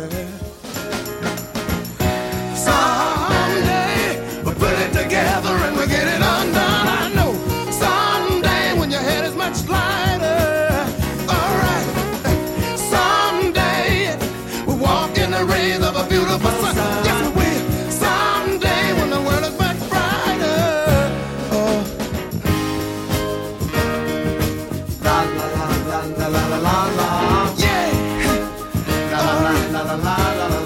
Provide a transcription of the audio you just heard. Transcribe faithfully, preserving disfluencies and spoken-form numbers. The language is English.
Someday we'll put it together and we'll get it undone. I know someday when your head is much lighter. All right. Someday we'll walk in the rays of a beautiful sun. Yes, we will. Someday when the world is much brighter. Oh. La la la la la la la la. Yeah. La la la la la la la.